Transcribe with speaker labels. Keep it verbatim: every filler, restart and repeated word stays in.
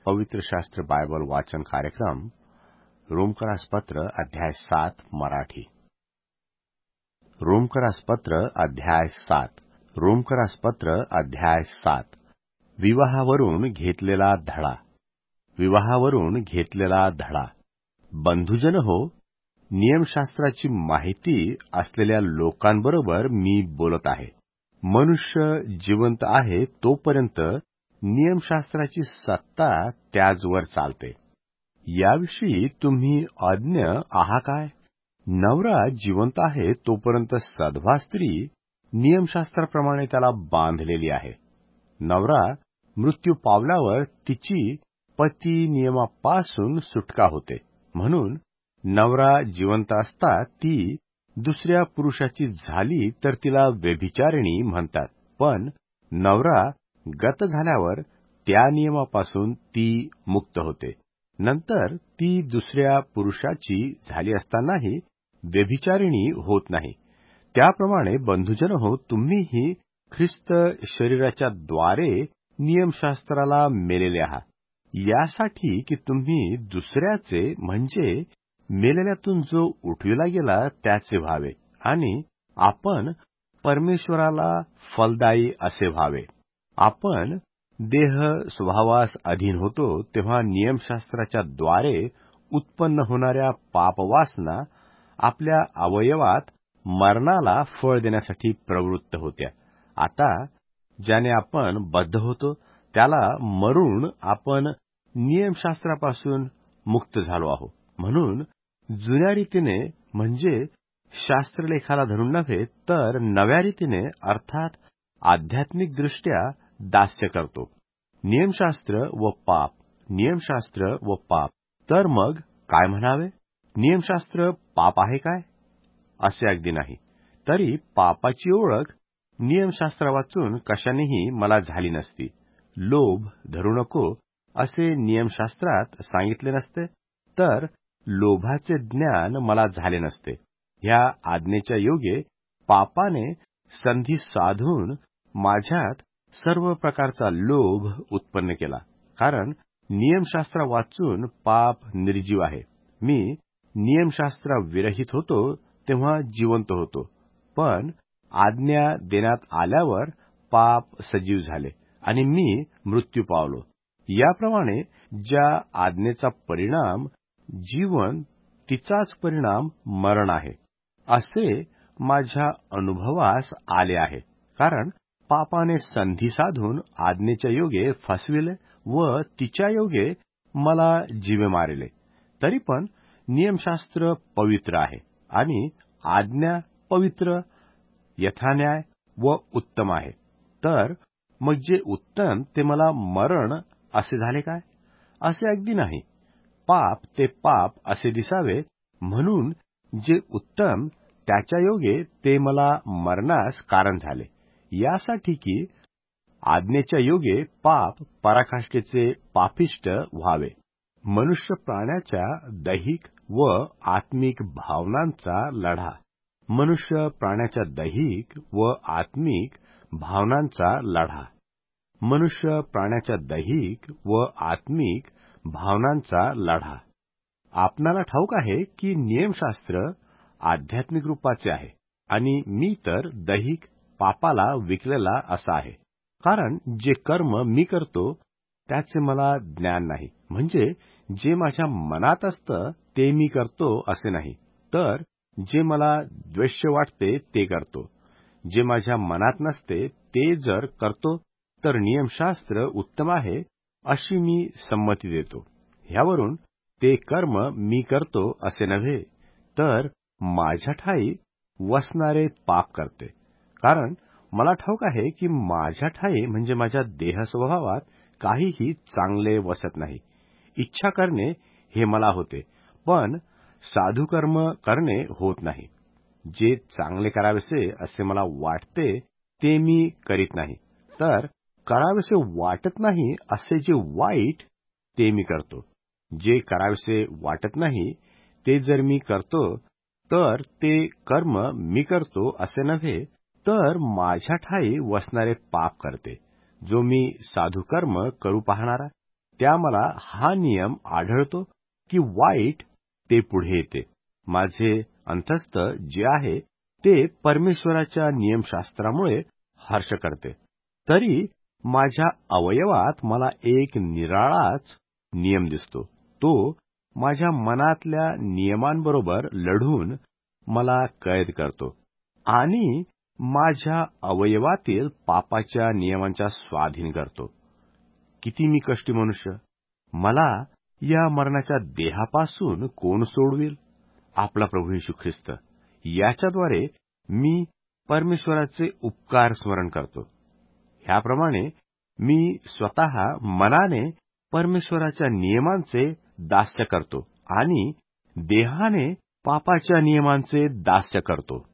Speaker 1: पवित्र शास्त्र बायबल वाचन कार्यक्रम रोमकरास पत्र अध्याय सात मराठी. रोमकरास पत्र अध्याय सात रोमकरास पत्र अध्याय सात विवाहावरून घेतलेला धडा. विवाहावरून घेतलेला धडा. बंधुजन हो, नियमशास्त्राची माहिती असलेल्या लोकांबरोबर मी बोलत आहे. मनुष्य जिवंत आहे तोपर्यंत नियमशास्त्राची सत्ता त्याचवर चालते. याविषयी तुम्ही अज्ञ आहा काय? नवरा जिवंत आहे तोपर्यंत सधवा स्त्री नियमशास्त्राप्रमाणे त्याला बांधलेली आहे. नवरा मृत्यू पावल्यावर तिची पती नियमापासून सुटका होते. म्हणून नवरा जिवंत असता ती दुसऱ्या पुरुषाची झाली तर तिला व्यभिचारिणी म्हणतात. पण नवरा गत झाल्यावर त्या नियमापासून ती मुक्त होते. नंतर ती दुसऱ्या पुरुषाची झाली असतानाही व्यभिचारिणी होत नाही. त्याप्रमाणे बंधुजन हो, तुम्हीही ख्रिस्त शरीराच्या द्वारे नियमशास्त्राला मेलेले आहात, यासाठी की तुम्ही दुसऱ्याचे म्हणजे मेलेल्यातून जो उठविला गेला त्याचे व्हावे आणि आपण परमेश्वराला फलदायी असे व्हावे. आपण देह स्वभावास अधीन होतो तेव्हा नियमशास्त्राच्या द्वारे उत्पन्न होणाऱ्या पापवासना आपल्या अवयवात मरणाला फळ देण्यासाठी प्रवृत्त होत्या. आता ज्याने आपण बद्ध होतो त्याला मरून आपण नियमशास्त्रापासून मुक्त झालो आहोत. म्हणून जुन्या रीतीने म्हणजे शास्त्रलेखाला धरून नव्हे तर नव्या रीतीने अर्थात आध्यात्मिक दृष्ट्या दास्य करतो. नियमशास्त्र व पाप, नियमशास्त्र व पाप. तर मग काय म्हणावे? नियमशास्त्र पाप आहे काय? असे अगदी नाही. तरी पापाची ओळख नियमशास्त्र वाचून कशानेही मला झाली नसती. लोभ धरू नको असे नियमशास्त्रात सांगितले नसते तर लोभाचे ज्ञान मला झाले नसते. ह्या आज्ञेच्या योगे पापाने संधी साधून माझ्यात सर्व प्रकारचा लोभ उत्पन्न केला. कारण नियमशास्त्र वाचून पाप निर्जीव आहे. मी नियमशास्त्राविरहित होतो तेव्हा जिवंत होतो, पण आज्ञा देण्यात आल्यावर पाप सजीव झाले आणि मी मृत्यू पावलो. याप्रमाणे ज्या आज्ञेचा परिणाम जीवन तिचाच परिणाम मरण आहे असे माझ्या अनुभवास आले आहे. कारण पापाने संधी साधून आज्ञेच्या योगे फसविले व तिच्या योगे मला जीवे मारिले. तरी पण नियमशास्त्र पवित्र आहे आणि आज्ञा पवित्र, यथान्याय व उत्तम आहे. तर मग जे उत्तम ते मला मरण असे झाले काय? असे अगदी नाही. पाप ते पाप असे दिसावे म्हणून जे उत्तम त्याच्या योगे ते मला मरणास कारण झाले, यासाठी की आज्ञेच्या योगे पाप पराकाष्ठेचे पापिष्ट व्हावे. मनुष्य प्राण्याच्या दैहिक व आत्मिक भावनांचा लढा. मनुष्य प्राण्याच्या दैहिक व आत्मिक भावनांचा लढा. मनुष्य प्राण्याच्या दैहिक व आत्मिक भावनांचा लढा. आपणाला ठाऊक आहे की नियमशास्त्र आध्यात्मिक रूपाचे आहे आणि मी तर दैहिक पापाला विकलेला असा आहे. कारण जे कर्म मी करतो त्याचे मला ज्ञान नाही. म्हणजे जे माझ्या मनात असतं ते मी करतो असे नाही, तर जे मला द्वेष्य वाटते ते करतो. जे माझ्या मनात नसते ते जर करतो तर नियमशास्त्र उत्तम आहे अशी मी संमती देतो. ह्यावरून ते कर्म मी करतो असे नव्हे, तर माझ्या ठायी वसणारे पाप करते. कारण मला ठाऊक आहे की माझ्या ठायी म्हणजे माझ्या देहस्वभावात काहीही चांगले वसत नाही. इच्छा करणे हे मला होते, पण साधुकर्म करणे होत नाही. जे चांगले करावेसे असे मला वाटते ते मी करीत नाही, तर करावेसे वाटत नाही असे जे वाईट ते मी करतो. जे करावेसे वाटत नाही ते जर मी करतो तर ते कर्म मी करतो असे नव्हे, तर माझ्या ठायी वसणारे पाप करते. जो मी साधुकर्म करू पाहणारा त्या मला हा नियम आढळतो की वाईट ते पुढे येते. माझे अंतस्थ जे आहे ते परमेश्वराच्या नियमशास्त्रामुळे हर्ष करते. तरी माझ्या अवयवात मला एक निराळाच नियम दिसतो. तो माझ्या मनातल्या नियमांबरोबर लढून मला कैद करतो आणि माझ्या अवयवातील पापाच्या नियमांच्या स्वाधीन करतो. किती मी कष्टी मनुष्य! मला या मरणाच्या देहापासून कोण सोडवेल? आपला प्रभू येशू ख्रिस्त. याच्याद्वारे मी परमेश्वराचे उपकार स्मरण करतो. ह्याप्रमाणे मी स्वतः मनाने परमेश्वराच्या नियमांचे दास्य करतो आणि देहाने पापाच्या नियमांचे दास्य करतो.